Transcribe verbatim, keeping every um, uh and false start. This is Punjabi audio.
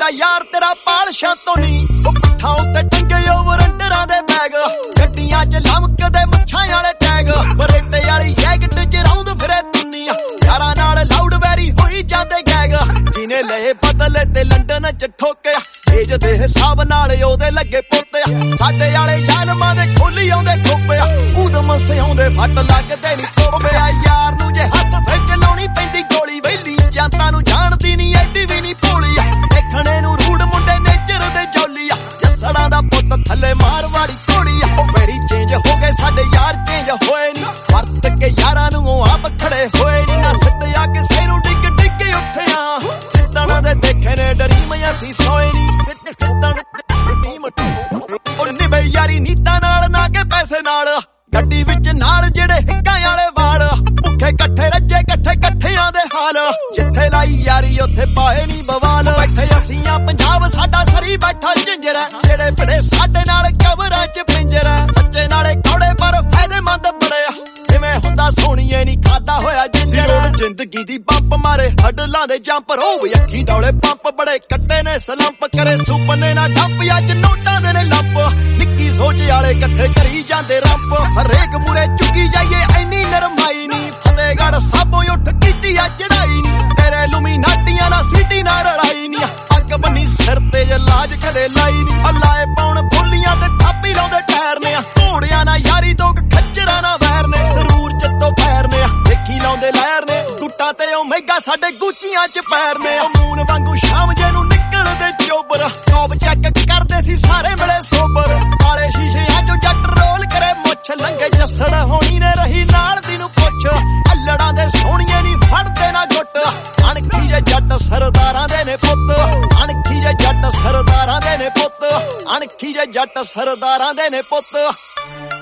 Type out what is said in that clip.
ਲੱਗਦਾ ਯਾਰ ਤੇਰਾ ਪਾਲਸ਼ਾਂ ਤੋਂ ਨੀ। ਉਹ ਪੱਠਾਂ ਉੱਤੇ ਟੰਗੇ ਓਵਰੰਡਰਾਂ ਦੇ ਬੈਗ, ਗੱਡੀਆਂ ਚ ਲਮਕਦੇ ਮੁੱਛਾਂ ਵਾਲੇ ਟੈਗ, ਬਰੇਟੇ ਵਾਲੀ ਜੈਕਟ ਚ ਰੌਂਦ ਫਿਰੇ ਦੁਨੀਆ, ਯਾਰਾਂ ਨਾਲ ਲਾਊਡ ਵੈਰੀ ਹੋਈ ਜਾਂਦੇ ਗੈਗ। ਜਿਹਨੇ ਲਏ ਬਦਲੇ ਤੇ ਲੰਡਨ ਚ ਠੋਕਿਆ, ਏਜ ਦੇ ਹਿਸਾਬ ਨਾਲ ਉਹਦੇ ਲੱਗੇ ਪੁੱਤਿਆ। ਸਾਡੇ ਵਾਲੇ ਜ਼ਾਲਮਾਂ ਦੇ ਖੋਲੀ ਆਉਂਦੇ ਖੋਪਿਆ, ਊਦਮ ਸਿਆਉਂਦੇ ਫੱਟ ਲੱਗਦੇ ਨੀ ਤੋਬਿਆ। ਯਾਰ ਨੂੰ ਜੇ ਹੱਥ ਵਿੱਚ ਲਾਉਣੀ ਪੈਂਦੀ ਗੋਲੀ, ਵੈਲੀ ਜਨਤਾ ਨੂੰ ਜਾਣਦੀ ਨੀ ਐਡੀ ਵੀ ਨੀ ਭੋਲੀ ਆ। ਦੇਖਣੇ ਨੂੰ ਰੂੜ ਮੁੰਡੇ ਨੇਚਰ ਦੇ ਜੌਲੀ ਆ, ਜੱਸੜਾਂ ਦਾ ਪੁੱਤ ਥੱਲੇ ਮਾਰਵਾੜੀ ਘੋੜੀ ਆ। ਉਹ ਵੈਰੀ ਚੇਂਜ ਹੋ ਗਏ ਸਾਡੇ ਯਾਰ ਚੇਂਜ ਹੋਏ ਨੀ, ਵਰਤ ਕੇ ਯਾਰਾਂ ਨੂੰ ਉਹ ਆਪ ਖੜੇ ਹੋਏ ਨੀ। ਨਾ ਸਿੱਟਿਆ ਕਿਸੇ ਨੂੰ ਡਿੱਗ ਡਿੱਗ ਉੱਠਿਆ, ਜਿੱਦਣ ਦੇ ਦੇਖੇ ਨੇ ਡਰੀਮ ਅਸੀਂ ਸੋਏ ਨੀ। ਉਹ ਨਿਭੇ ਯਾਰੀ ਨੀਤਾਂ ਨਾਲ ਨਾ ਕੇ ਪੈਸੇ ਨਾਲ, ਗੱਡੀ ਵਿੱਚ ਨਾਲ ਜਿਹੜੇ ਹਿੱਕਾਂ ਵਾਲੇ ਵਾਲ, ਭੁੱਖੇ ਇਕੱਠੇ ਰੱਜੇ ਇਕੱਠੇ ਇਕੱਠਿਆਂ ਦੇ ਹਾਲ। ਜਿੱਥੇ ਲਾਈ ਯਾਰੀ ਉੱਥੇ ਪਾਏ ਨੀ ਬਵਾਲ, ਬੈਠੇ ਅਸੀਂ ਆ ਪੰਜਾਬ ਸਾਡਾ ਸਰੀ ਬੈਠਾ ਝਿੰਜਰ, ਜਿਹੜੇ ਬੜੇ ਸਾਡੇ ਨਾਲ ਕਬਰਾਂ ਚ ਪਿੰਜਰ। ਸੱਚੇ ਨਾਲੇ ਕੌੜੇ ਪਰ ਫਾਇਦੇਮੰਦ ਬੜੇ ਆ, ਜਿਵੇਂ ਹੁੰਦਾ ਸੋਣੀਏ ਨੀ ਖਾਦਾ ਹੋਇਆ ਜਿੰਜਰ। ਜ਼ਿੰਦਗੀ ਦੀ ਬੰਪ ਮਾਰੇ ਹੱਡਲਾਂ ਦੇ ਜੰਪਰ, ਉਹ ਵੀ ਅੱਖੀ ਡੌਲੇ ਪੰਪ ਬੜੇ ਕੱਟੇ ਨੇ ਸਲੰਪ। ਕਰੇ ਸੁਪਨੇ ਨਾ ਡੰਪ ਅੱਜ ਨੋਟਾਂ ਦੇ ਨੇ ਲੱਪ, ਨਿੱਕੀ ਸੋਚ ਵਾਲੇ ਇਕੱਠੇ ਕਰੀ ਜਾਂਦੇ ਰੰਪ। ਹਰੇਕ ਮੂਰੇ ਚੁੱਕੀ ਜਾਈਏ ਐਨੀ ਨਰਮਾਈ ਨੀ, ਫਤਿਹਗੜ੍ਹ ਸਾਬੋਂ ਉੱਠ ਕੀਤੀ ਆ ਚੜਾਈ ਨੀ। ਤੇਰੇ ਲੁਮੀ ਨਾਟੀਆਂ ਦਾ ਸੀਟੀ ਨਾ ਰਲਾਈ ਨੀ, ਅੱਗ ਬੰਨੀ ਸਿਰ ਤੇ ਲਾਜ ਕਦੇ ਲਾਈ ਨੀ। ਲਾਏ ਪਾਉਣ ਬੋਲੀਆਂ ਤੇ ਥਾਪੀ ਲਾਉਂਦੇ ਟਾਇਰ ਨੇ, ਘੋੜਿਆਂ ਨਾਲ ਯਾਰੀ ਦੋ ਖੱਚਰਾਂ ਨਾਲ ਵੈਰ ਨੇ। ਸਰੂਰ ਜੱਤੋਂ ਪੈਰ ਨੇ ਦੇਖੀ ਲਾਉਂਦੇ ਲਹਿਰ ਨੇ, ਗੁੱਟਾਂ ਤੇ ਉਹ ਮਹਿੰਗਾ ਸਾਡੇ ਗੁੱਚੀਆਂ ਚ ਪੈਰ ਨੇ। ਮੂਨ ਵਾਂਗੂ ਸ਼ਾਮ ਜੇ ਨੂੰ ਨਿਕਲਦੇ ਚੋਬਰ, ਟੌਪ ਚੈੱਕ ਕਰਦੇ ਸੀ ਸਾਰੇ ਮਿਲੇ ਸੋਬਰ। ਕਾਲੇ ਸ਼ੀਸ਼ਿਆਂ ਚੋਂ ਜੱਟ ਰੋਲ ਕਰੇ ਮੁੱਛ, ਲੰਗੇ ਜੱਸੜ ਹੋਣੀ ਨੇ ਰਹੀ ਨਾਲ ਦੀ ਨੂੰ ਪੁੱਛ। ਅੱਲੜਾਂ ਦੇ ਸੋਹਣੀਏ ਨੀ ਫੜਦੇ ਨਾ ਗੁੱਟ, ਅਣਖੀ ਜੇ ਜੱਟ ਸਰਦਾਰਾਂ ਦੇ ਨੇ ਪੁੱਤ। ਅਣਖੀ ਜੇ ਜੱਟ ਸਰਦਾਰਾਂ ਦੇ ਨੇ ਪੁੱਤ, ਅਣਖੀ ਜੇ ਜੱਟ ਸਰਦਾਰਾਂ ਦੇ ਨੇ ਪੁੱਤ।